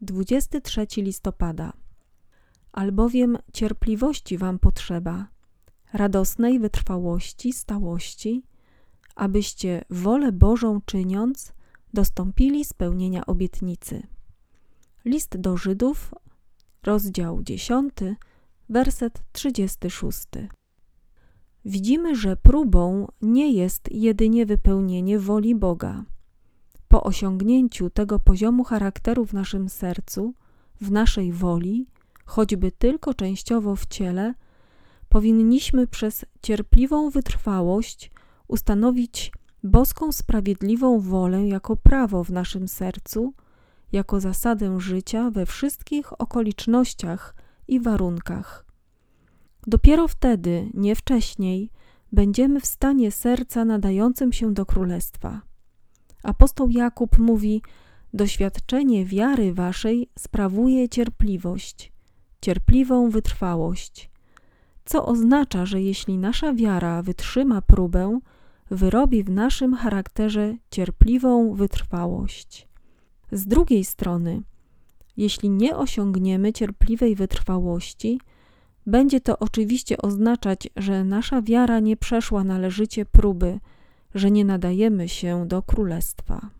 23 listopada. Albowiem cierpliwości wam potrzeba, radosnej wytrwałości, stałości, abyście wolę Bożą czyniąc, dostąpili spełnienia obietnicy. List do Żydów, rozdział 10, werset 36. Widzimy, że próbą nie jest jedynie wypełnienie woli Boga. Po osiągnięciu tego poziomu charakteru w naszym sercu, w naszej woli, choćby tylko częściowo w ciele, powinniśmy przez cierpliwą wytrwałość ustanowić boską sprawiedliwą wolę jako prawo w naszym sercu, jako zasadę życia we wszystkich okolicznościach i warunkach. Dopiero wtedy, nie wcześniej, będziemy w stanie serca nadającym się do królestwa. Apostoł Jakub mówi: doświadczenie wiary waszej sprawuje cierpliwość, cierpliwą wytrwałość, co oznacza, że jeśli nasza wiara wytrzyma próbę, wyrobi w naszym charakterze cierpliwą wytrwałość. Z drugiej strony, jeśli nie osiągniemy cierpliwej wytrwałości, będzie to oczywiście oznaczać, że nasza wiara nie przeszła należycie próby, że nie nadajemy się do królestwa.